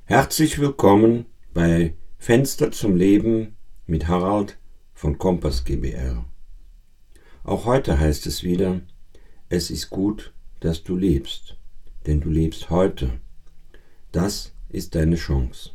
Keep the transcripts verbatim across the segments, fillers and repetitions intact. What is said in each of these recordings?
Herzlich willkommen bei Fenster zum Leben mit Harald von Kompass GbR. Auch heute heißt es wieder, es ist gut, dass du lebst, denn du lebst heute. Das ist deine Chance.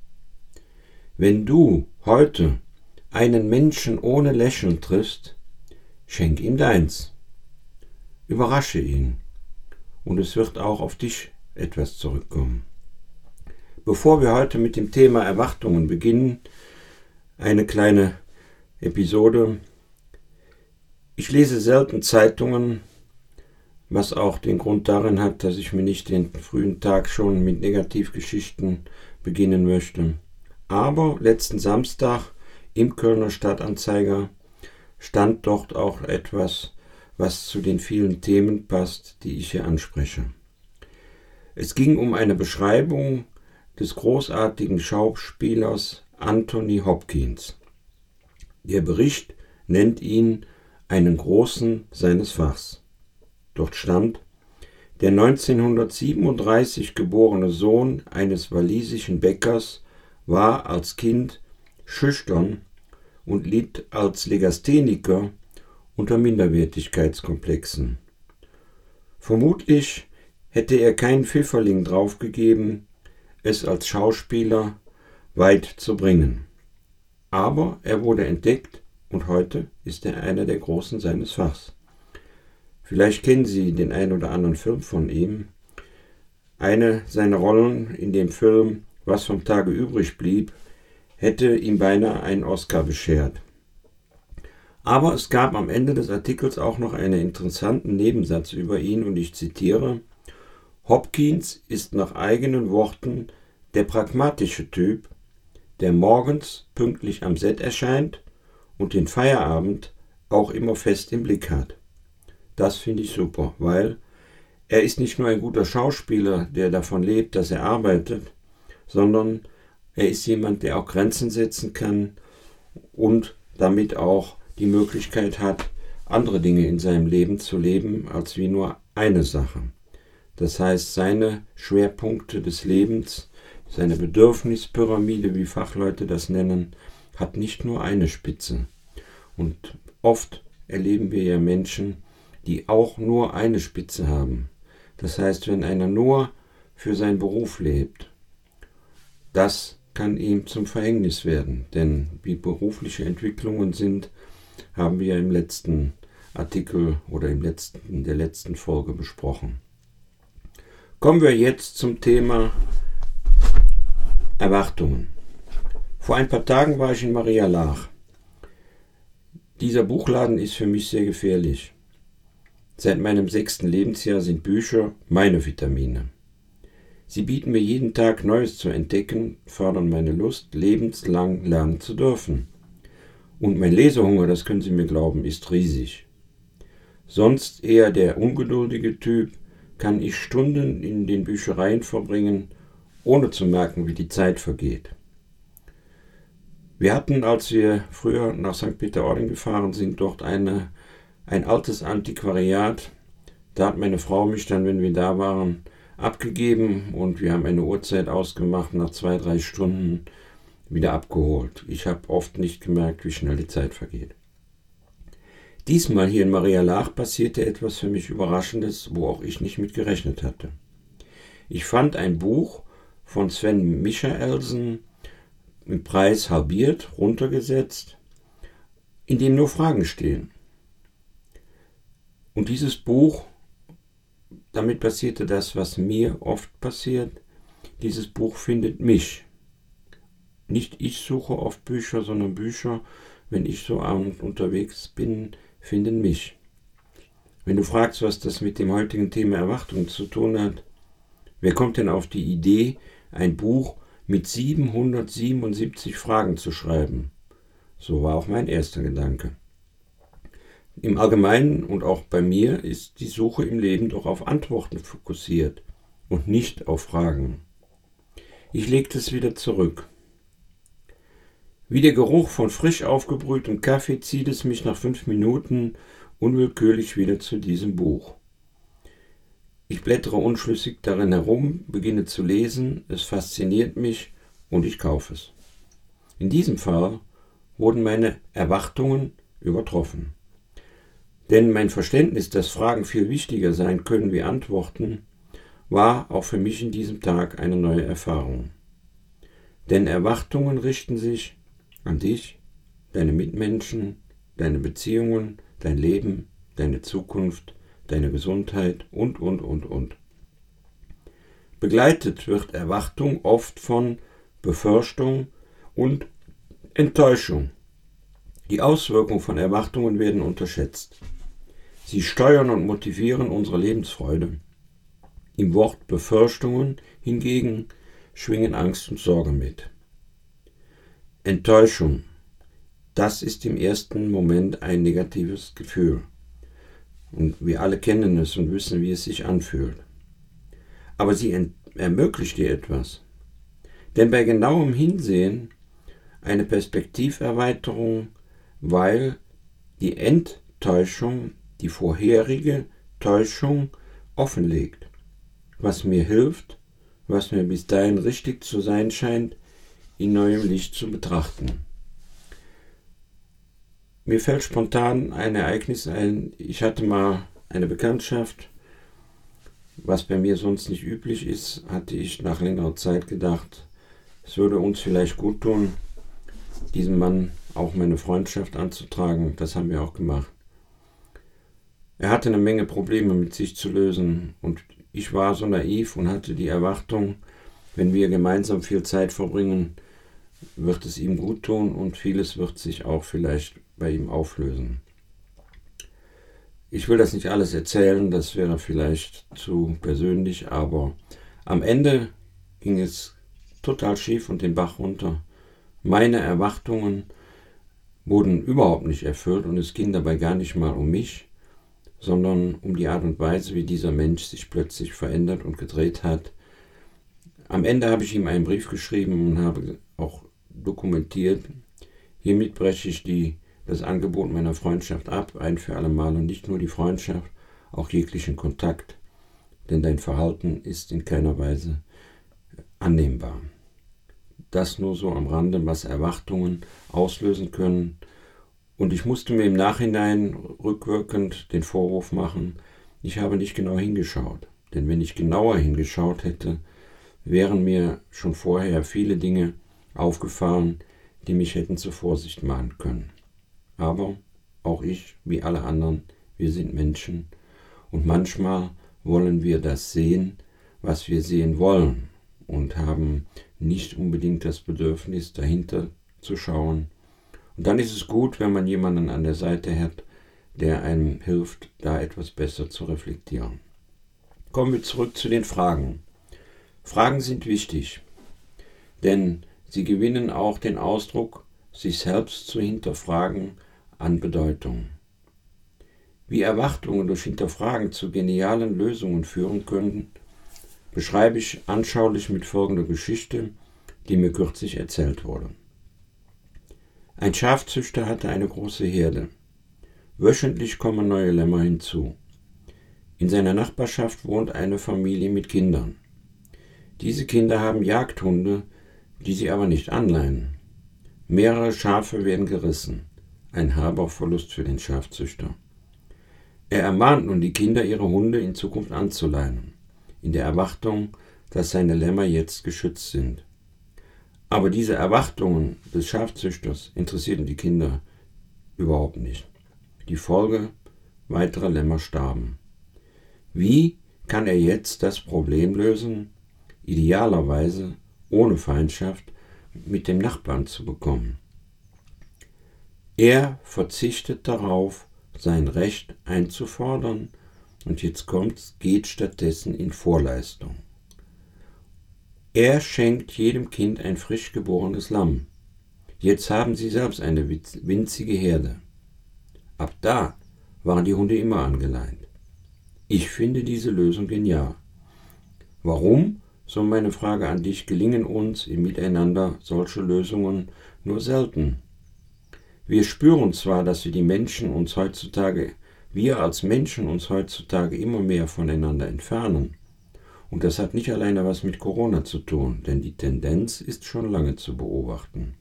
Wenn du heute einen Menschen ohne Lächeln triffst, schenk ihm deins. Überrasche ihn und es wird auch auf dich etwas zurückkommen. Bevor wir heute mit dem Thema Erwartungen beginnen, eine kleine Episode. Ich lese selten Zeitungen, was auch den Grund darin hat, dass ich mir nicht den frühen Tag schon mit Negativgeschichten beginnen möchte. Aber letzten Samstag im Kölner Stadtanzeiger stand dort auch etwas, was zu den vielen Themen passt, die ich hier anspreche. Es ging um eine Beschreibung des großartigen Schauspielers Anthony Hopkins. Der Bericht nennt ihn einen Großen seines Fachs. Dort stand, der neunzehnhundertsiebenunddreißig geborene Sohn eines walisischen Bäckers war als Kind schüchtern und litt als Legastheniker unter Minderwertigkeitskomplexen. Vermutlich hätte er keinen Pfifferling draufgegeben, es als Schauspieler weit zu bringen. Aber er wurde entdeckt und heute ist er einer der Großen seines Fachs. Vielleicht kennen Sie den ein oder anderen Film von ihm. Eine seiner Rollen in dem Film Was vom Tage übrig blieb, hätte ihm beinahe einen Oscar beschert. Aber es gab am Ende des Artikels auch noch einen interessanten Nebensatz über ihn und ich zitiere: Hopkins ist nach eigenen Worten der pragmatische Typ, der morgens pünktlich am Set erscheint und den Feierabend auch immer fest im Blick hat. Das finde ich super, weil er ist nicht nur ein guter Schauspieler, der davon lebt, dass er arbeitet, sondern er ist jemand, der auch Grenzen setzen kann und damit auch die Möglichkeit hat, andere Dinge in seinem Leben zu leben, als wie nur eine Sache. Das heißt, seine Schwerpunkte des Lebens, seine Bedürfnispyramide, wie Fachleute das nennen, hat nicht nur eine Spitze. Und oft erleben wir ja Menschen, die auch nur eine Spitze haben. Das heißt, wenn einer nur für seinen Beruf lebt, das kann ihm zum Verhängnis werden. Denn wie berufliche Entwicklungen sind, haben wir im letzten Artikel oder im letzten, in der letzten Folge besprochen. Kommen wir jetzt zum Thema Erwartungen. Vor ein paar Tagen war ich in Maria Laach. Dieser Buchladen ist für mich sehr gefährlich. Seit meinem sechsten Lebensjahr sind Bücher meine Vitamine. Sie bieten mir jeden Tag Neues zu entdecken, fördern meine Lust, lebenslang lernen zu dürfen. Und mein Lesehunger, das können Sie mir glauben, ist riesig. Sonst eher der ungeduldige Typ, kann ich Stunden in den Büchereien verbringen, ohne zu merken, wie die Zeit vergeht. Wir hatten, als wir früher nach Sankt Peter-Ording gefahren sind, dort eine, ein altes Antiquariat. Da hat meine Frau mich dann, wenn wir da waren, abgegeben und wir haben eine Uhrzeit ausgemacht, nach zwei, drei Stunden wieder abgeholt. Ich habe oft nicht gemerkt, wie schnell die Zeit vergeht. Diesmal hier in Maria Laach passierte etwas für mich Überraschendes, wo auch ich nicht mit gerechnet hatte. Ich fand ein Buch von Sven Michaelsen im Preis halbiert, runtergesetzt, in dem nur Fragen stehen. Und dieses Buch, damit passierte das, was mir oft passiert, dieses Buch findet mich. Nicht ich suche oft Bücher, sondern Bücher, wenn ich so abends unterwegs bin, finden mich. Wenn du fragst, was das mit dem heutigen Thema Erwartung zu tun hat, wer kommt denn auf die Idee, ein Buch mit siebenhundertsiebenundsiebzig Fragen zu schreiben? So war auch mein erster Gedanke. Im Allgemeinen und auch bei mir ist die Suche im Leben doch auf Antworten fokussiert und nicht auf Fragen. Ich legte es wieder zurück. Wie der Geruch von frisch aufgebrühtem Kaffee zieht es mich nach fünf Minuten unwillkürlich wieder zu diesem Buch. Ich blättere unschlüssig darin herum, beginne zu lesen, es fasziniert mich und ich kaufe es. In diesem Fall wurden meine Erwartungen übertroffen. Denn mein Verständnis, dass Fragen viel wichtiger sein können wie Antworten, war auch für mich in diesem Tag eine neue Erfahrung. Denn Erwartungen richten sich an dich, deine Mitmenschen, deine Beziehungen, dein Leben, deine Zukunft, deine Gesundheit und, und, und, und. Begleitet wird Erwartung oft von Befürchtung und Enttäuschung. Die Auswirkungen von Erwartungen werden unterschätzt. Sie steuern und motivieren unsere Lebensfreude. Im Wort Befürchtungen hingegen schwingen Angst und Sorge mit. Enttäuschung, das ist im ersten Moment ein negatives Gefühl. Und wir alle kennen es und wissen, wie es sich anfühlt. Aber sie ent- ermöglicht dir etwas. Denn bei genauem Hinsehen eine Perspektiverweiterung, weil die Enttäuschung die vorherige Täuschung offenlegt, was mir hilft, was mir bis dahin richtig zu sein scheint, in neuem Licht zu betrachten. Mir fällt spontan ein Ereignis ein. Ich hatte mal eine Bekanntschaft, was bei mir sonst nicht üblich ist, hatte ich nach längerer Zeit gedacht, es würde uns vielleicht gut tun, diesem Mann auch meine Freundschaft anzutragen. Das haben wir auch gemacht. Er hatte eine Menge Probleme mit sich zu lösen und ich war so naiv und hatte die Erwartung, wenn wir gemeinsam viel Zeit verbringen, wird es ihm gut tun und vieles wird sich auch vielleicht bei ihm auflösen. Ich will das nicht alles erzählen, das wäre vielleicht zu persönlich, aber am Ende ging es total schief und den Bach runter. Meine Erwartungen wurden überhaupt nicht erfüllt und es ging dabei gar nicht mal um mich, sondern um die Art und Weise, wie dieser Mensch sich plötzlich verändert und gedreht hat. Am Ende habe ich ihm einen Brief geschrieben und habe auch dokumentiert, hiermit breche ich die, das Angebot meiner Freundschaft ab, ein für alle Mal und nicht nur die Freundschaft, auch jeglichen Kontakt, denn dein Verhalten ist in keiner Weise annehmbar. Das nur so am Rande, was Erwartungen auslösen können. Und ich musste mir im Nachhinein rückwirkend den Vorwurf machen, ich habe nicht genau hingeschaut. Denn wenn ich genauer hingeschaut hätte, wären mir schon vorher viele Dinge aufgefallen, die mich hätten zur Vorsicht mahnen können. Aber auch ich, wie alle anderen, wir sind Menschen und manchmal wollen wir das sehen, was wir sehen wollen und haben nicht unbedingt das Bedürfnis, dahinter zu schauen. Und dann ist es gut, wenn man jemanden an der Seite hat, der einem hilft, da etwas besser zu reflektieren. Kommen wir zurück zu den Fragen. Fragen sind wichtig, denn sie gewinnen auch den Ausdruck, sich selbst zu hinterfragen, an Bedeutung. Wie Erwartungen durch Hinterfragen zu genialen Lösungen führen können, beschreibe ich anschaulich mit folgender Geschichte, die mir kürzlich erzählt wurde. Ein Schafzüchter hatte eine große Herde. Wöchentlich kommen neue Lämmer hinzu. In seiner Nachbarschaft wohnt eine Familie mit Kindern. Diese Kinder haben Jagdhunde, die sie aber nicht anleihen. Mehrere Schafe werden gerissen. Ein herber Verlust für den Schafzüchter. Er ermahnt nun die Kinder, ihre Hunde in Zukunft anzuleihen, in der Erwartung, dass seine Lämmer jetzt geschützt sind. Aber diese Erwartungen des Schafzüchters interessierten die Kinder überhaupt nicht. Die Folge: weitere Lämmer starben. Wie kann er jetzt das Problem lösen, idealerweise ohne Feindschaft mit dem Nachbarn zu bekommen? Er verzichtet darauf, sein Recht einzufordern und jetzt kommt's, geht stattdessen in Vorleistung. Er schenkt jedem Kind ein frisch geborenes Lamm. Jetzt haben sie selbst eine winzige Herde. Ab da waren die Hunde immer angeleint. Ich finde diese Lösung genial. Warum, so meine Frage an dich, gelingen uns im Miteinander solche Lösungen nur selten? Wir spüren zwar, dass wir die Menschen uns heutzutage wir als Menschen uns heutzutage immer mehr voneinander entfernen. Und das hat nicht alleine was mit Corona zu tun, denn die Tendenz ist schon lange zu beobachten.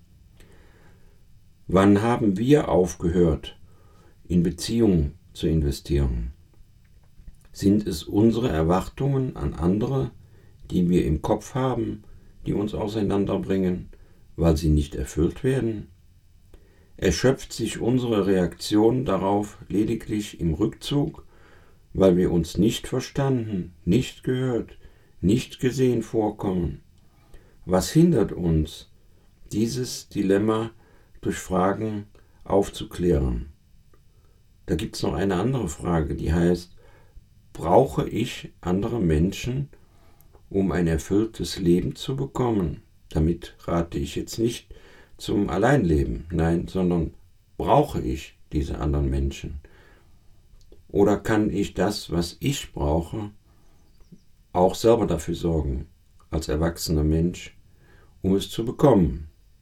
Wann haben wir aufgehört, in Beziehungen zu investieren? Sind es unsere Erwartungen an andere, die wir im Kopf haben, die uns auseinanderbringen, weil sie nicht erfüllt werden? Erschöpft sich unsere Reaktion darauf lediglich im Rückzug, weil wir uns nicht verstanden, nicht gehört, nicht gesehen vorkommen? Was hindert uns, dieses Dilemma durch Fragen aufzuklären? Da gibt es noch eine andere Frage, die heißt, brauche ich andere Menschen, um ein erfülltes Leben zu bekommen? Damit rate ich jetzt nicht zum Alleinleben, nein, sondern brauche ich diese anderen Menschen? Oder kann ich das, was ich brauche, auch selber dafür sorgen, als erwachsener Mensch, um es zu bekommen?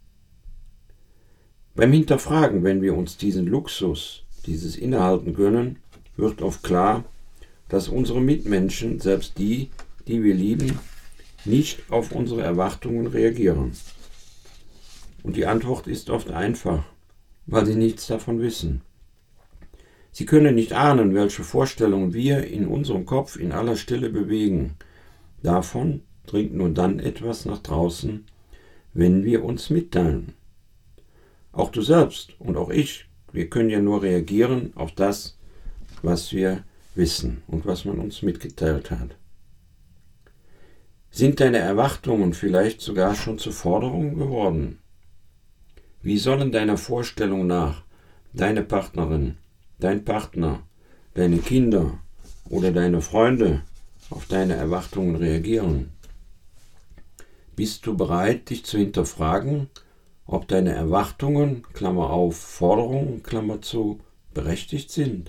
Beim Hinterfragen, wenn wir uns diesen Luxus, dieses Innehalten gönnen, wird oft klar, dass unsere Mitmenschen, selbst die, die wir lieben, nicht auf unsere Erwartungen reagieren. Und die Antwort ist oft einfach, weil sie nichts davon wissen. Sie können nicht ahnen, welche Vorstellungen wir in unserem Kopf in aller Stille bewegen. Davon dringt nur dann etwas nach draußen, wenn wir uns mitteilen. Auch du selbst und auch ich, wir können ja nur reagieren auf das, was wir wissen und was man uns mitgeteilt hat. Sind deine Erwartungen vielleicht sogar schon zu Forderungen geworden? Wie sollen deiner Vorstellung nach deine Partnerin, dein Partner, deine Kinder oder deine Freunde auf deine Erwartungen reagieren? Bist du bereit, dich zu hinterfragen, ob deine Erwartungen, Klammer auf, Forderungen, Klammer zu, berechtigt sind?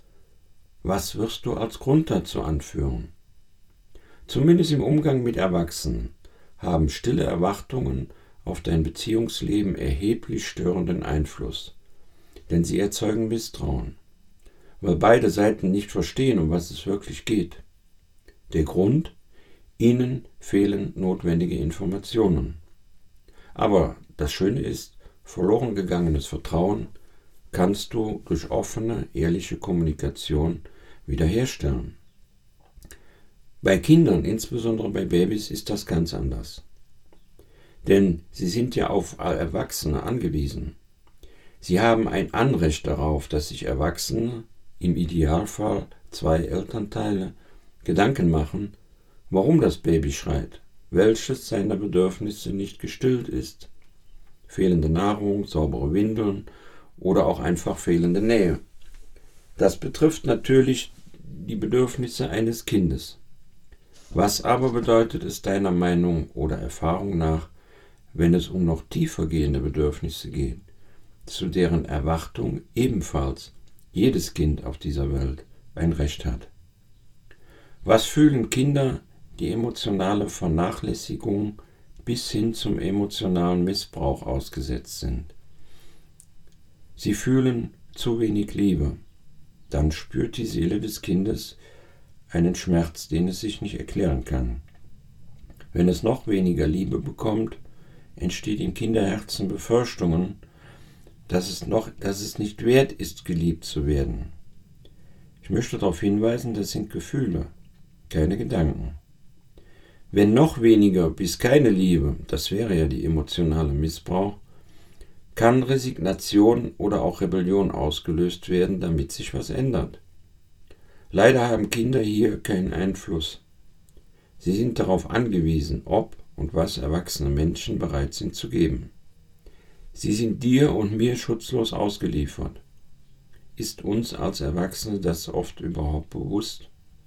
Was wirst du als Grund dazu anführen? Zumindest im Umgang mit Erwachsenen haben stille Erwartungen auf dein Beziehungsleben erheblich störenden Einfluss, denn sie erzeugen Misstrauen, weil beide Seiten nicht verstehen, um was es wirklich geht. Der Grund? Ihnen fehlen notwendige Informationen. Aber das Schöne ist, verloren gegangenes Vertrauen kannst du durch offene, ehrliche Kommunikation wiederherstellen. Bei Kindern, insbesondere bei Babys, ist das ganz anders. Denn sie sind ja auf Erwachsene angewiesen. Sie haben ein Anrecht darauf, dass sich Erwachsene, im Idealfall zwei Elternteile, Gedanken machen, warum das Baby schreit, welches seiner Bedürfnisse nicht gestillt ist. Fehlende Nahrung, saubere Windeln oder auch einfach fehlende Nähe. Das betrifft natürlich die Bedürfnisse eines Kindes. Was aber bedeutet es deiner Meinung oder Erfahrung nach, wenn es um noch tiefer gehende Bedürfnisse geht, zu deren Erwartung ebenfalls jedes Kind auf dieser Welt ein Recht hat? Was fühlen Kinder, die emotionale Vernachlässigung bis hin zum emotionalen Missbrauch ausgesetzt sind? Sie fühlen zu wenig Liebe. Dann spürt die Seele des Kindes einen Schmerz, den es sich nicht erklären kann. Wenn es noch weniger Liebe bekommt, entsteht in Kinderherzen Befürchtungen, dass es, noch, dass es nicht wert ist, geliebt zu werden. Ich möchte darauf hinweisen, das sind Gefühle, keine Gedanken. Wenn noch weniger bis keine Liebe, das wäre ja die emotionale Missbrauch, kann Resignation oder auch Rebellion ausgelöst werden, damit sich was ändert. Leider haben Kinder hier keinen Einfluss. Sie sind darauf angewiesen, ob und was erwachsene Menschen bereit sind zu geben. Sie sind dir und mir schutzlos ausgeliefert. Ist uns als Erwachsene das oft überhaupt bewusst?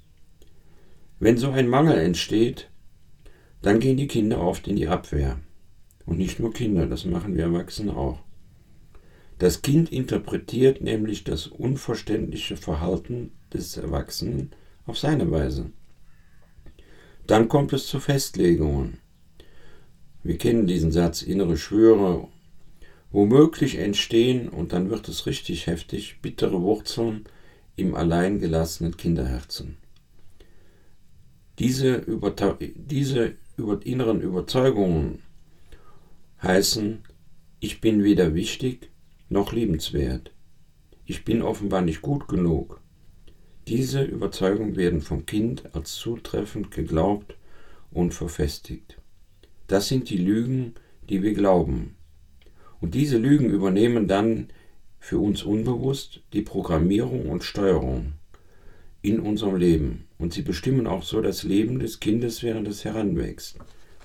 Wenn so ein Mangel entsteht, dann gehen die Kinder oft in die Abwehr. Und nicht nur Kinder, das machen wir Erwachsene auch. Das Kind interpretiert nämlich das unverständliche Verhalten des Erwachsenen auf seine Weise. Dann kommt es zu Festlegungen. Wir kennen diesen Satz, innere Schwüre. Womöglich entstehen, und dann wird es richtig heftig, bittere Wurzeln im allein gelassenen Kinderherzen. Diese, Überta- diese über inneren Überzeugungen heißen, ich bin weder wichtig noch liebenswert. Ich bin offenbar nicht gut genug. Diese Überzeugungen werden vom Kind als zutreffend geglaubt und verfestigt. Das sind die Lügen, die wir glauben. Und diese Lügen übernehmen dann für uns unbewusst die Programmierung und Steuerung in unserem Leben. Und sie bestimmen auch so das Leben des Kindes, während es heranwächst.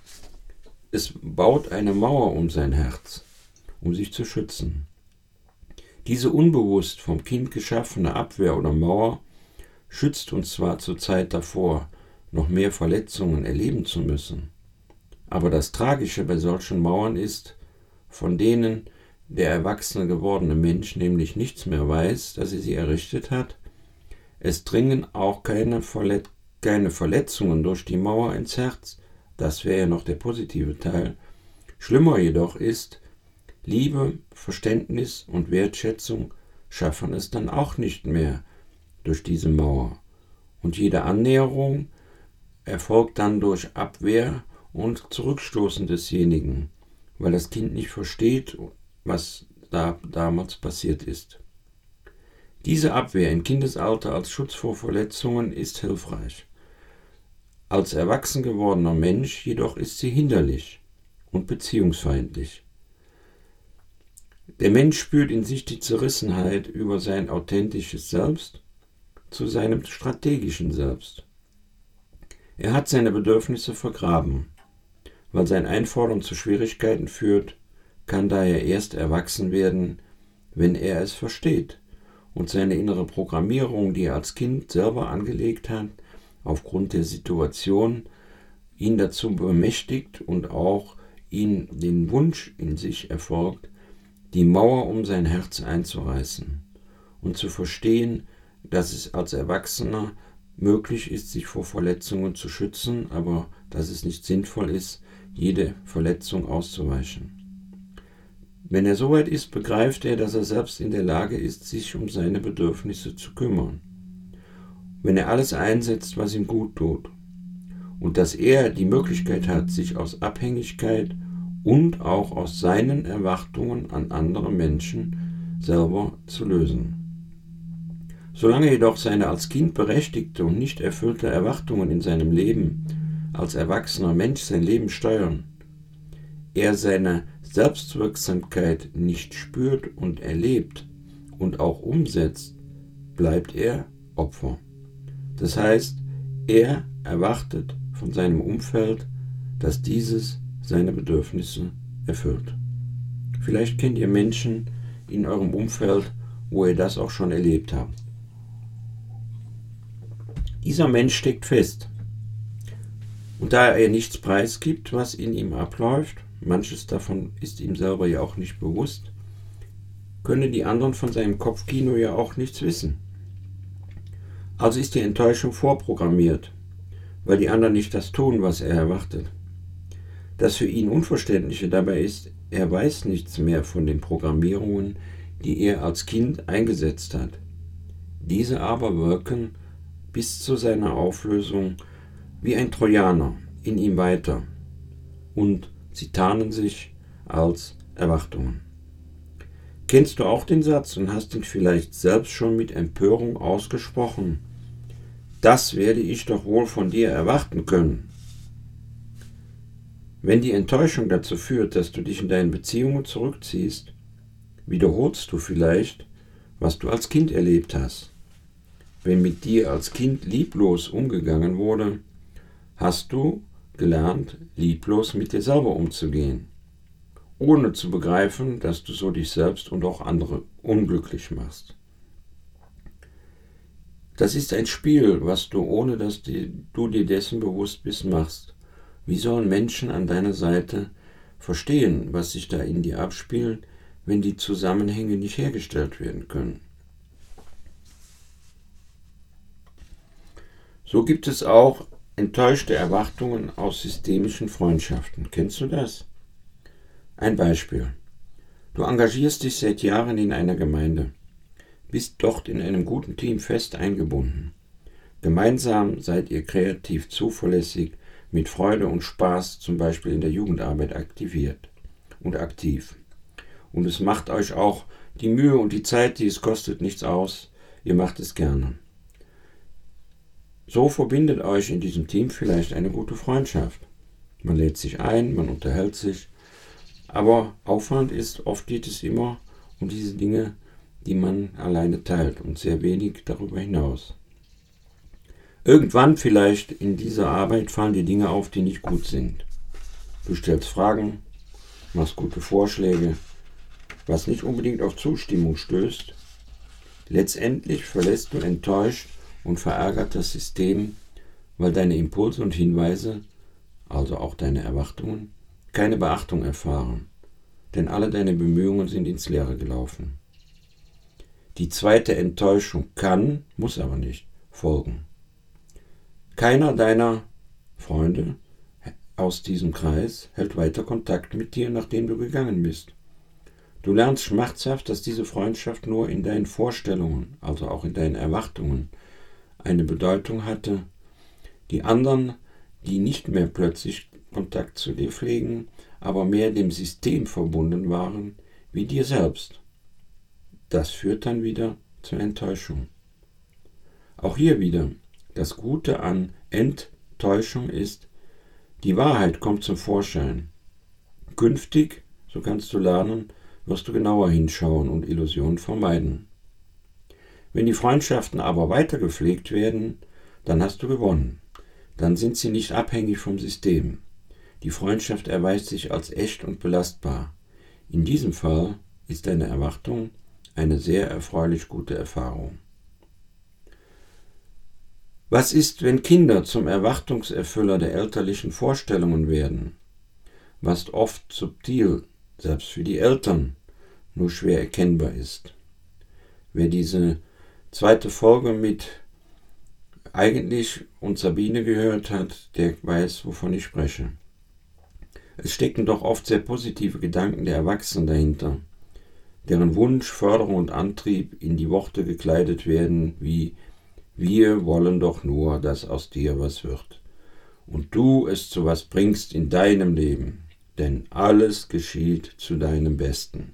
Es baut eine Mauer um sein Herz, um sich zu schützen. Diese unbewusst vom Kind geschaffene Abwehr oder Mauer schützt uns zwar zur Zeit davor, noch mehr Verletzungen erleben zu müssen. Aber das Tragische bei solchen Mauern ist, von denen der erwachsene gewordene Mensch nämlich nichts mehr weiß, dass er sie errichtet hat. Es dringen auch keine, Verlet- keine Verletzungen durch die Mauer ins Herz, das wäre ja noch der positive Teil. Schlimmer jedoch ist, Liebe, Verständnis und Wertschätzung schaffen es dann auch nicht mehr durch diese Mauer. Und jede Annäherung erfolgt dann durch Abwehr und Zurückstoßen desjenigen, weil das Kind nicht versteht, was da damals passiert ist. Diese Abwehr im Kindesalter als Schutz vor Verletzungen ist hilfreich. Als erwachsen gewordener Mensch jedoch ist sie hinderlich und beziehungsfeindlich. Der Mensch spürt in sich die Zerrissenheit über sein authentisches Selbst zu seinem strategischen Selbst. Er hat seine Bedürfnisse vergraben. Weil sein Einfordern zu Schwierigkeiten führt, kann daher erst erwachsen werden, wenn er es versteht und seine innere Programmierung, die er als Kind selber angelegt hat, aufgrund der Situation ihn dazu bemächtigt und auch ihn den Wunsch in sich erfolgt, die Mauer um sein Herz einzureißen und zu verstehen, dass es als Erwachsener möglich ist, sich vor Verletzungen zu schützen, aber dass es nicht sinnvoll ist, jede Verletzung auszuweichen. Wenn er soweit ist, begreift er, dass er selbst in der Lage ist, sich um seine Bedürfnisse zu kümmern. Wenn er alles einsetzt, was ihm gut tut. Und dass er die Möglichkeit hat, sich aus Abhängigkeit und auch aus seinen Erwartungen an andere Menschen selber zu lösen. Solange jedoch seine als Kind berechtigte und nicht erfüllte Erwartungen in seinem Leben als erwachsener Mensch sein Leben steuern, er seine Selbstwirksamkeit nicht spürt und erlebt und auch umsetzt, bleibt er Opfer. Das heißt, er erwartet von seinem Umfeld, dass dieses seine Bedürfnisse erfüllt. Vielleicht kennt ihr Menschen in eurem Umfeld, wo ihr das auch schon erlebt habt. Dieser Mensch steckt fest. Und da er nichts preisgibt, was in ihm abläuft, manches davon ist ihm selber ja auch nicht bewusst, können die anderen von seinem Kopfkino ja auch nichts wissen. Also ist die Enttäuschung vorprogrammiert, weil die anderen nicht das tun, was er erwartet. Das für ihn Unverständliche dabei ist, er weiß nichts mehr von den Programmierungen, die er als Kind eingesetzt hat. Diese aber wirken bis zu seiner Auflösung wie ein Trojaner in ihm weiter und sie tarnen sich als Erwartungen. Kennst du auch den Satz und hast ihn vielleicht selbst schon mit Empörung ausgesprochen? Das werde ich doch wohl von dir erwarten können. Wenn die Enttäuschung dazu führt, dass du dich in deinen Beziehungen zurückziehst, wiederholst du vielleicht, was du als Kind erlebt hast. Wenn mit dir als Kind lieblos umgegangen wurde, hast du gelernt, lieblos mit dir selber umzugehen, ohne zu begreifen, dass du so dich selbst und auch andere unglücklich machst. Das ist ein Spiel, was du, ohne dass du dir dessen bewusst bist, machst. Wie sollen Menschen an deiner Seite verstehen, was sich da in dir abspielt, wenn die Zusammenhänge nicht hergestellt werden können? So gibt es auch enttäuschte Erwartungen aus systemischen Freundschaften. Kennst du das? Ein Beispiel. Du engagierst dich seit Jahren in einer Gemeinde. bist dort in einem guten Team fest eingebunden. Gemeinsam seid ihr kreativ zuverlässig, mit Freude und Spaß zum Beispiel in der Jugendarbeit aktiviert und aktiv. Und es macht euch auch die Mühe und die Zeit, die es kostet, nichts aus. Ihr macht es gerne. So verbindet euch in diesem Team vielleicht eine gute Freundschaft. Man lädt sich ein, man unterhält sich, aber Aufwand ist, oft geht es immer um diese Dinge, die man alleine teilt und sehr wenig darüber hinaus. Irgendwann vielleicht in dieser Arbeit fallen dir Dinge auf, die nicht gut sind. Du stellst Fragen, machst gute Vorschläge, was nicht unbedingt auf Zustimmung stößt. Letztendlich verlässt du enttäuscht und verärgert das System, weil deine Impulse und Hinweise, also auch deine Erwartungen, keine Beachtung erfahren, denn alle deine Bemühungen sind ins Leere gelaufen. Die zweite Enttäuschung kann, muss aber nicht, folgen. Keiner deiner Freunde aus diesem Kreis hält weiter Kontakt mit dir, nachdem du gegangen bist. Du lernst schmerzhaft, dass diese Freundschaft nur in deinen Vorstellungen, also auch in deinen Erwartungen, eine Bedeutung hatte. Die anderen, die nicht mehr plötzlich Kontakt zu dir pflegen, aber mehr dem System verbunden waren, wie dir selbst. Das führt dann wieder zur Enttäuschung. Auch hier wieder, das Gute an Enttäuschung ist, die Wahrheit kommt zum Vorschein. Künftig, so kannst du lernen, wirst du genauer hinschauen und Illusionen vermeiden. Wenn die Freundschaften aber weiter gepflegt werden, dann hast du gewonnen. Dann sind sie nicht abhängig vom System. Die Freundschaft erweist sich als echt und belastbar. In diesem Fall ist deine Erwartung eine sehr erfreulich gute Erfahrung. Was ist, wenn Kinder zum Erwartungserfüller der elterlichen Vorstellungen werden? Was oft subtil, selbst für die Eltern, nur schwer erkennbar ist. Wer diese zweite Folge mit Eigentlich und Sabine gehört hat, der weiß, wovon ich spreche. Es stecken doch oft sehr positive Gedanken der Erwachsenen dahinter, deren Wunsch, Förderung und Antrieb in die Worte gekleidet werden wie wir wollen doch nur, dass aus dir was wird und du es zu was bringst in deinem Leben, denn alles geschieht zu deinem Besten.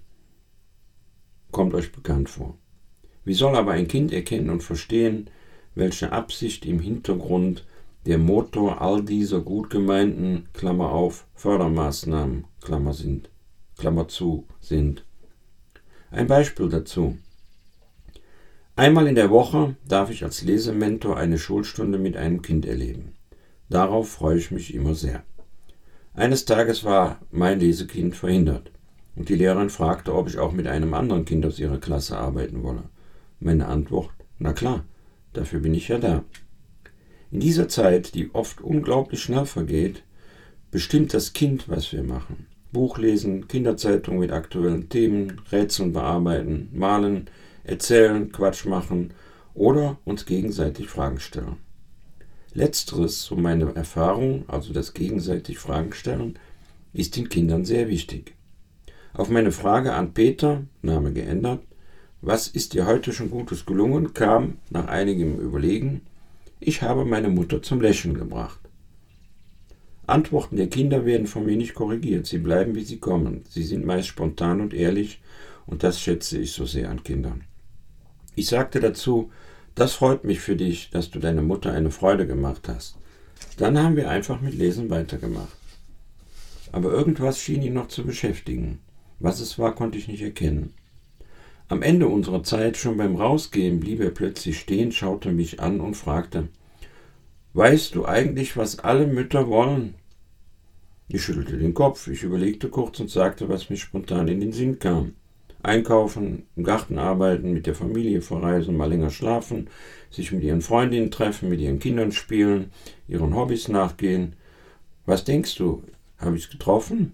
Kommt euch bekannt vor. Wie soll aber ein Kind erkennen und verstehen, welche Absicht im Hintergrund der Motor all dieser gut gemeinten, Klammer auf, Fördermaßnahmen, Klammer, sind, Klammer zu, sind? Ein Beispiel dazu. Einmal in der Woche darf ich als Lesementor eine Schulstunde mit einem Kind erleben. Darauf freue ich mich immer sehr. Eines Tages war mein Lesekind verhindert und die Lehrerin fragte, ob ich auch mit einem anderen Kind aus ihrer Klasse arbeiten wolle. Meine Antwort, na klar, dafür bin ich ja da. In dieser Zeit, die oft unglaublich schnell vergeht, bestimmt das Kind, was wir machen. Buch lesen, Kinderzeitung mit aktuellen Themen, Rätseln bearbeiten, malen, erzählen, Quatsch machen oder uns gegenseitig Fragen stellen. Letzteres, so meine Erfahrung, also das gegenseitig Fragen stellen, ist den Kindern sehr wichtig. Auf meine Frage an Peter, Name geändert, was ist dir heute schon Gutes gelungen, kam nach einigem Überlegen, ich habe meine Mutter zum Lächeln gebracht. Antworten der Kinder werden von mir nicht korrigiert, sie bleiben wie sie kommen, sie sind meist spontan und ehrlich und das schätze ich so sehr an Kindern. Ich sagte dazu, das freut mich für dich, dass du deiner Mutter eine Freude gemacht hast. Dann haben wir einfach mit Lesen weitergemacht. Aber irgendwas schien ihn noch zu beschäftigen. Was es war, konnte ich nicht erkennen. Am Ende unserer Zeit, schon beim Rausgehen, blieb er plötzlich stehen, schaute mich an und fragte, weißt du eigentlich, was alle Mütter wollen? Ich schüttelte den Kopf, ich überlegte kurz und sagte, was mir spontan in den Sinn kam. Einkaufen, im Garten arbeiten, mit der Familie verreisen, mal länger schlafen, sich mit ihren Freundinnen treffen, mit ihren Kindern spielen, ihren Hobbys nachgehen. Was denkst du? Habe ich es getroffen?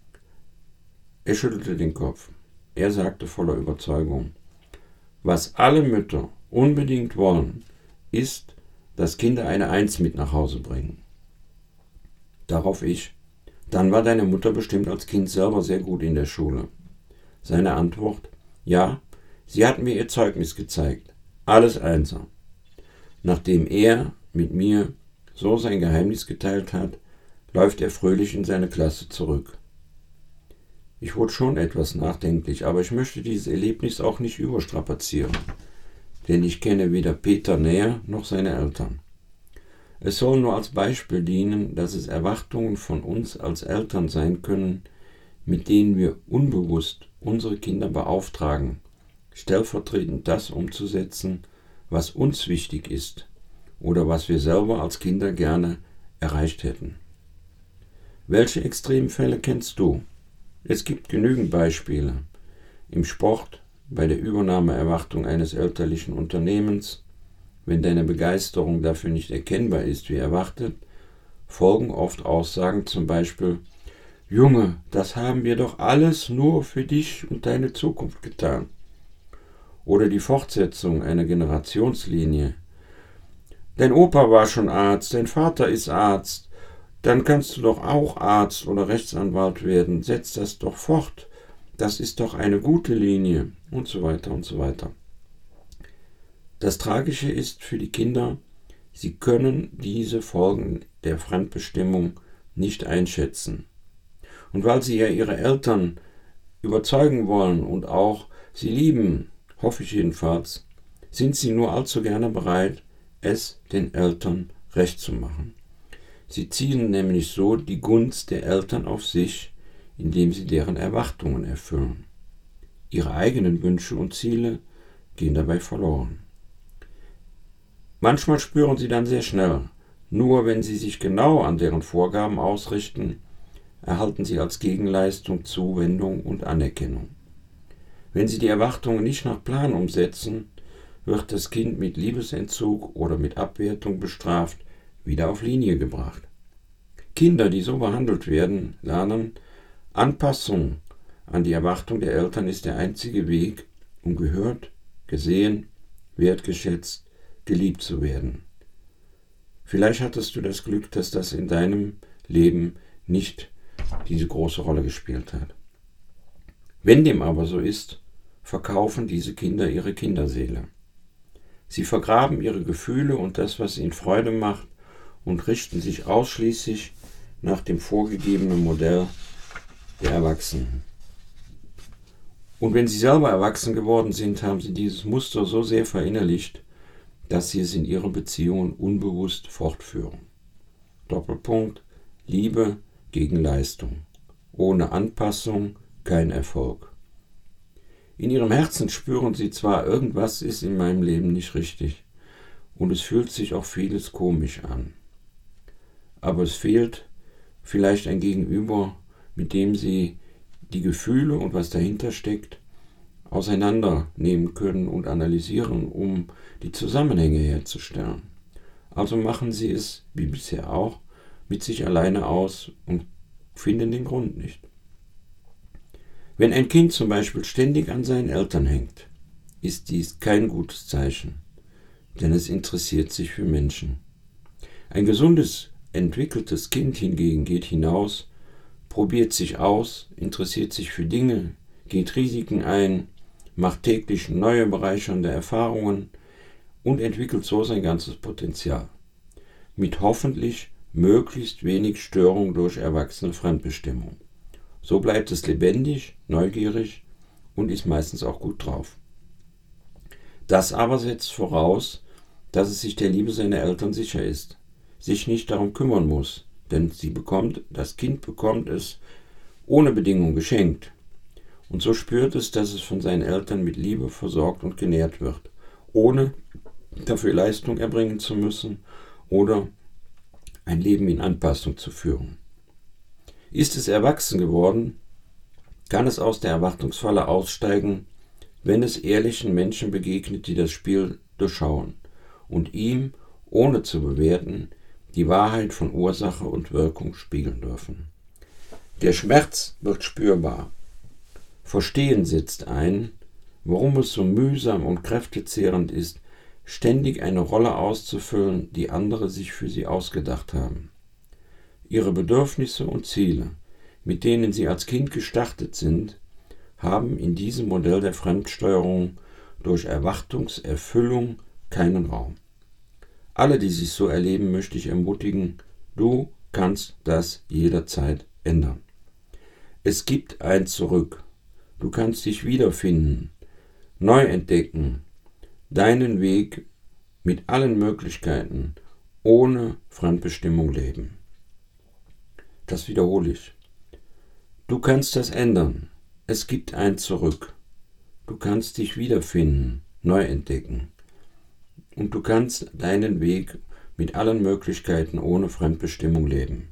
Er schüttelte den Kopf. Er sagte voller Überzeugung, was alle Mütter unbedingt wollen, ist, dass Kinder eine Eins mit nach Hause bringen. Darauf ich, dann war deine Mutter bestimmt als Kind selber sehr gut in der Schule. Seine Antwort, ja, Sie hat mir ihr Zeugnis gezeigt. Alles Einser. Nachdem er mit mir so sein Geheimnis geteilt hat, läuft er fröhlich in seine Klasse zurück. Ich wurde schon etwas nachdenklich, aber ich möchte dieses Erlebnis auch nicht überstrapazieren, denn ich kenne weder Peter näher noch seine Eltern. Es soll nur als Beispiel dienen, dass es Erwartungen von uns als Eltern sein können, mit denen wir unbewusst unsere Kinder beauftragen, stellvertretend das umzusetzen, was uns wichtig ist oder was wir selber als Kinder gerne erreicht hätten. Welche Extremfälle kennst du? Es gibt genügend Beispiele. Im Sport, bei der Übernahmeerwartung eines elterlichen Unternehmens, wenn deine Begeisterung dafür nicht erkennbar ist wie erwartet, folgen oft Aussagen, zum Beispiel: Junge, das haben wir doch alles nur für dich und deine Zukunft getan. Oder die Fortsetzung einer Generationslinie. Dein Opa war schon Arzt, dein Vater ist Arzt, dann kannst du doch auch Arzt oder Rechtsanwalt werden, setz das doch fort, das ist doch eine gute Linie und so weiter und so weiter. Das Tragische ist für die Kinder, sie können diese Folgen der Fremdbestimmung nicht einschätzen. Und weil sie ja ihre Eltern überzeugen wollen und auch sie lieben, hoffe ich jedenfalls, sind sie nur allzu gerne bereit, es den Eltern recht zu machen. Sie ziehen nämlich so die Gunst der Eltern auf sich, indem sie deren Erwartungen erfüllen. Ihre eigenen Wünsche und Ziele gehen dabei verloren. Manchmal spüren sie dann sehr schnell, nur wenn sie sich genau an deren Vorgaben ausrichten, erhalten sie als Gegenleistung Zuwendung und Anerkennung. Wenn sie die Erwartungen nicht nach Plan umsetzen, wird das Kind mit Liebesentzug oder mit Abwertung bestraft, wieder auf Linie gebracht. Kinder, die so behandelt werden, lernen, Anpassung an die Erwartung der Eltern ist der einzige Weg, um gehört, gesehen, wertgeschätzt, geliebt zu werden. Vielleicht hattest du das Glück, dass das in deinem Leben nicht diese große Rolle gespielt hat. Wenn dem aber so ist, verkaufen diese Kinder ihre Kinderseele. Sie vergraben ihre Gefühle und das, was ihnen Freude macht, und richten sich ausschließlich nach dem vorgegebenen Modell der Erwachsenen. Und wenn sie selber erwachsen geworden sind, haben sie dieses Muster so sehr verinnerlicht, dass sie es in ihren Beziehungen unbewusst fortführen. Doppelpunkt: Liebe gegen Leistung. Ohne Anpassung kein Erfolg. In ihrem Herzen spüren sie zwar, irgendwas ist in meinem Leben nicht richtig und es fühlt sich auch vieles komisch an. Aber es fehlt vielleicht ein Gegenüber, mit dem sie die Gefühle und was dahinter steckt, auseinandernehmen können und analysieren, um die Zusammenhänge herzustellen. Also machen sie es, wie bisher auch, mit sich alleine aus und finden den Grund nicht. Wenn ein Kind zum Beispiel ständig an seinen Eltern hängt, ist dies kein gutes Zeichen, denn es interessiert sich für Menschen. Ein gesundes, entwickeltes Kind hingegen geht hinaus, probiert sich aus, interessiert sich für Dinge, geht Risiken ein, macht täglich neue bereichernde Erfahrungen und entwickelt so sein ganzes Potenzial. Mit hoffentlich möglichst wenig Störung durch erwachsene Fremdbestimmung. So bleibt es lebendig, neugierig und ist meistens auch gut drauf. Das aber setzt voraus, dass es sich der Liebe seiner Eltern sicher ist, sich nicht darum kümmern muss, denn sie bekommt, das Kind bekommt es ohne Bedingung geschenkt. Und so spürt es, dass es von seinen Eltern mit Liebe versorgt und genährt wird, ohne dafür Leistung erbringen zu müssen oder ein Leben in Anpassung zu führen. Ist es erwachsen geworden, kann es aus der Erwartungsfalle aussteigen, wenn es ehrlichen Menschen begegnet, die das Spiel durchschauen und ihm, ohne zu bewerten, die Wahrheit von Ursache und Wirkung spiegeln dürfen. Der Schmerz wird spürbar. Verstehen setzt ein, warum es so mühsam und kräftezehrend ist, ständig eine Rolle auszufüllen, die andere sich für sie ausgedacht haben. Ihre Bedürfnisse und Ziele, mit denen sie als Kind gestartet sind, haben in diesem Modell der Fremdsteuerung durch Erwartungserfüllung keinen Raum. Alle, die sich so erleben, möchte ich ermutigen, du kannst das jederzeit ändern. Es gibt ein Zurück. Du kannst dich wiederfinden, neu entdecken, deinen Weg mit allen Möglichkeiten ohne Fremdbestimmung leben. Das wiederhole ich. Du kannst das ändern. Es gibt ein Zurück. Du kannst dich wiederfinden, neu entdecken. Und du kannst deinen Weg mit allen Möglichkeiten ohne Fremdbestimmung leben.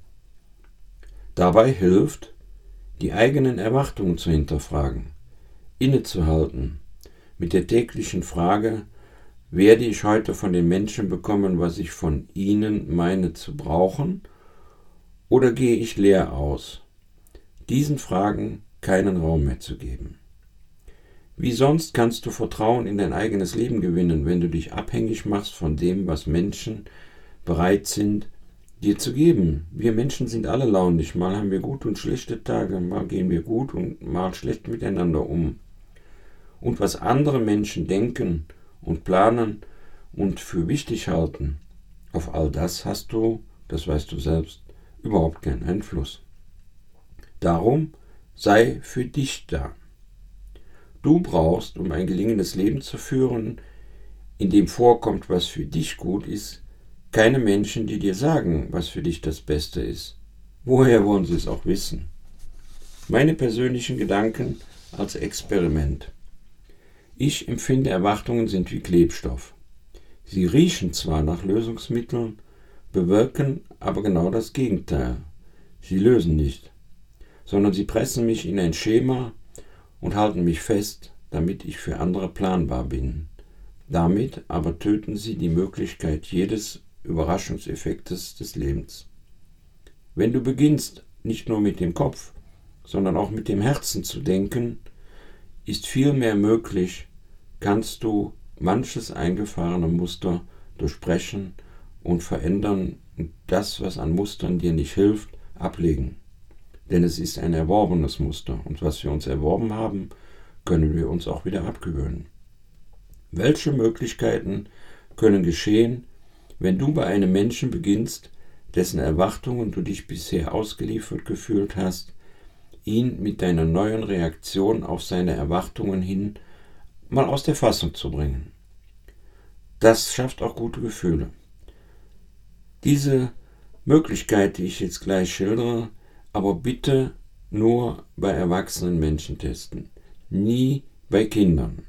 Dabei hilft, die eigenen Erwartungen zu hinterfragen, innezuhalten, mit der täglichen Frage, werde ich heute von den Menschen bekommen, was ich von ihnen meine zu brauchen, oder gehe ich leer aus? Diesen Fragen keinen Raum mehr zu geben. Wie sonst kannst du Vertrauen in dein eigenes Leben gewinnen, wenn du dich abhängig machst von dem, was Menschen bereit sind, dir zu geben. Wir Menschen sind alle launig. Mal haben wir gute und schlechte Tage, mal gehen wir gut und mal schlecht miteinander um. Und was andere Menschen denken und planen und für wichtig halten, auf all das hast du, das weißt du selbst, überhaupt keinen Einfluss. Darum sei für dich da. Du brauchst, um ein gelingendes Leben zu führen, in dem vorkommt, was für dich gut ist, keine Menschen, die dir sagen, was für dich das Beste ist. Woher wollen sie es auch wissen? Meine persönlichen Gedanken als Experiment. Ich empfinde, Erwartungen sind wie Klebstoff. Sie riechen zwar nach Lösungsmitteln, bewirken aber genau das Gegenteil. Sie lösen nicht, sondern sie pressen mich in ein Schema und halten mich fest, damit ich für andere planbar bin. Damit aber töten sie die Möglichkeit jedes Überraschungseffektes des Lebens. Wenn du beginnst, nicht nur mit dem Kopf, sondern auch mit dem Herzen zu denken, ist viel mehr möglich, kannst du manches eingefahrene Muster durchbrechen und verändern und das, was an Mustern dir nicht hilft, ablegen. Denn es ist ein erworbenes Muster und was wir uns erworben haben, können wir uns auch wieder abgewöhnen. Welche Möglichkeiten können geschehen, wenn du bei einem Menschen beginnst, dessen Erwartungen du dich bisher ausgeliefert gefühlt hast, ihn mit deiner neuen Reaktion auf seine Erwartungen hin mal aus der Fassung zu bringen? Das schafft auch gute Gefühle. Diese Möglichkeit, die ich jetzt gleich schildere, aber bitte nur bei erwachsenen Menschen testen, nie bei Kindern.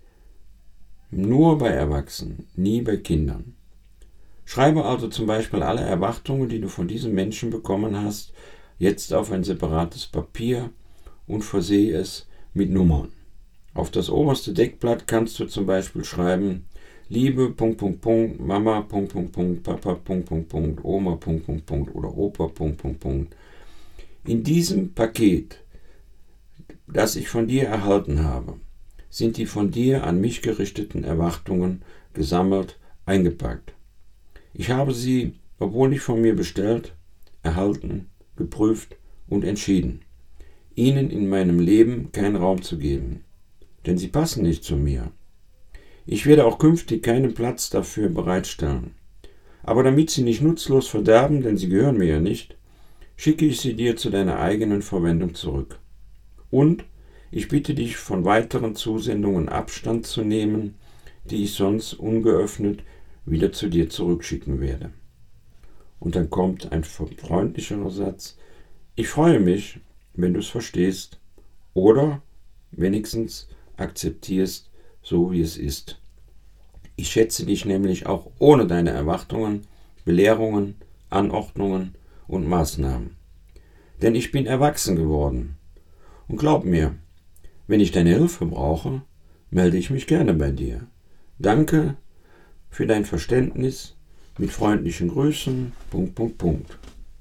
Nur bei Erwachsenen, nie bei Kindern. Schreibe also zum Beispiel alle Erwartungen, die du von diesem Menschen bekommen hast, jetzt auf ein separates Papier und versehe es mit Nummern. Auf das oberste Deckblatt kannst du zum Beispiel schreiben, Liebe, Punkt, Punkt, Punkt, Mama, Punkt, Punkt, Punkt, Papa, Punkt, Punkt, Punkt, Oma, Punkt, Punkt, Punkt oder Opa, Punkt, Punkt, Punkt. In diesem Paket, das ich von dir erhalten habe, sind die von dir an mich gerichteten Erwartungen gesammelt, eingepackt. Ich habe sie, obwohl nicht von mir bestellt, erhalten, geprüft und entschieden, ihnen in meinem Leben keinen Raum zu geben, denn sie passen nicht zu mir. Ich werde auch künftig keinen Platz dafür bereitstellen. Aber damit sie nicht nutzlos verderben, denn sie gehören mir ja nicht, schicke ich sie dir zu deiner eigenen Verwendung zurück. Und ich bitte dich, von weiteren Zusendungen Abstand zu nehmen, die ich sonst ungeöffnet wieder zu dir zurückschicken werde. Und dann kommt ein freundlicherer Satz, ich freue mich, wenn du es verstehst oder wenigstens akzeptierst, so wie es ist. Ich schätze dich nämlich auch ohne deine Erwartungen, Belehrungen, Anordnungen und Maßnahmen. Denn ich bin erwachsen geworden. Und glaub mir, wenn ich deine Hilfe brauche, melde ich mich gerne bei dir. Danke für dein Verständnis, mit freundlichen Grüßen, Punkt, Punkt, Punkt.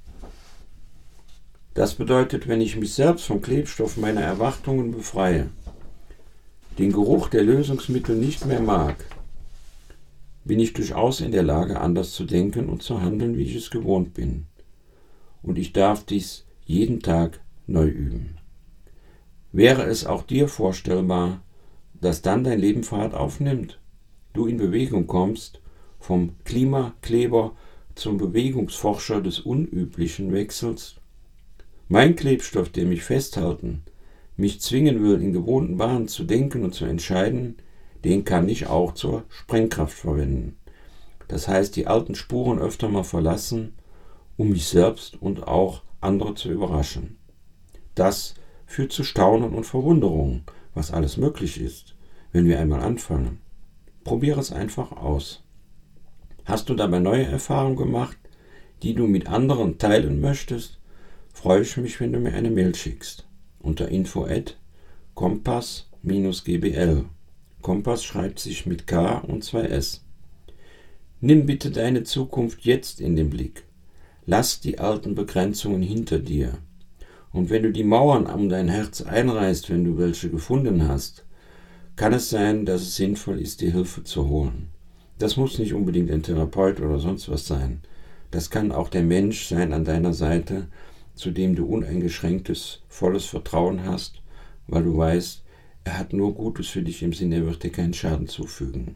Das bedeutet, wenn ich mich selbst vom Klebstoff meiner Erwartungen befreie, den Geruch der Lösungsmittel nicht mehr mag, bin ich durchaus in der Lage, anders zu denken und zu handeln, wie ich es gewohnt bin. Und ich darf dies jeden Tag neu üben. Wäre es auch dir vorstellbar, dass dann dein Leben Fahrt aufnimmt, du in Bewegung kommst, vom Klimakleber zum Bewegungsforscher des Unüblichen wechselst. Mein Klebstoff, der mich festhalten, mich zwingen will, in gewohnten Bahnen zu denken und zu entscheiden, den kann ich auch zur Sprengkraft verwenden. Das heißt, die alten Spuren öfter mal verlassen, um mich selbst und auch andere zu überraschen. Das führt zu Staunen und Verwunderung, was alles möglich ist, wenn wir einmal anfangen. Probiere es einfach aus. Hast du dabei neue Erfahrungen gemacht, die du mit anderen teilen möchtest, freue ich mich, wenn du mir eine Mail schickst. Unter info at kompass Bindestrich g b l. Kompass schreibt sich mit K und zwei S. Nimm bitte deine Zukunft jetzt in den Blick. Lass die alten Begrenzungen hinter dir. Und wenn du die Mauern um dein Herz einreißt, wenn du welche gefunden hast, kann es sein, dass es sinnvoll ist, dir Hilfe zu holen. Das muss nicht unbedingt ein Therapeut oder sonst was sein. Das kann auch der Mensch sein an deiner Seite, zu dem du uneingeschränktes, volles Vertrauen hast, weil du weißt, er hat nur Gutes für dich im Sinne, er wird dir keinen Schaden zufügen.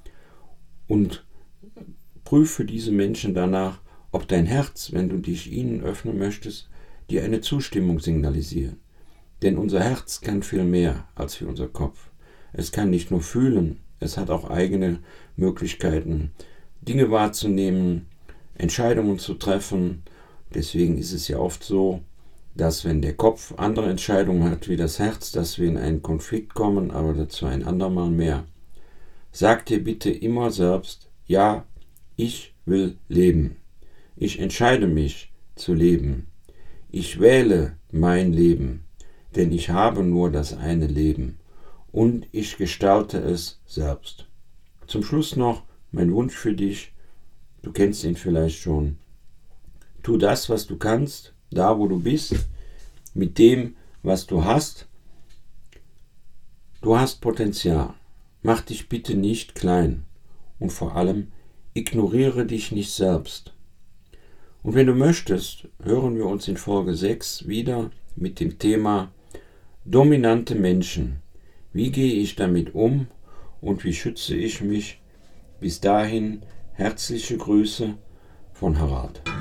Und prüfe diese Menschen danach, ob dein Herz, wenn du dich ihnen öffnen möchtest, dir eine Zustimmung signalisiert. Denn unser Herz kann viel mehr als für unser Kopf. Es kann nicht nur fühlen, es hat auch eigene Möglichkeiten, Dinge wahrzunehmen, Entscheidungen zu treffen. Deswegen ist es ja oft so, dass wenn der Kopf andere Entscheidungen hat wie das Herz, dass wir in einen Konflikt kommen, aber dazu ein andermal mehr. Sag dir bitte immer selbst, ja, ich will leben. Ich entscheide mich zu leben. Ich wähle mein Leben, denn ich habe nur das eine Leben und ich gestalte es selbst. Zum Schluss noch mein Wunsch für dich, du kennst ihn vielleicht schon. Tu das, was du kannst, da wo du bist, mit dem, was du hast. Du hast Potenzial. Mach dich bitte nicht klein und vor allem ignoriere dich nicht selbst. Und wenn du möchtest, hören wir uns in Folge sechs wieder mit dem Thema dominante Menschen. Wie gehe ich damit um und wie schütze ich mich? Bis dahin herzliche Grüße von Harald.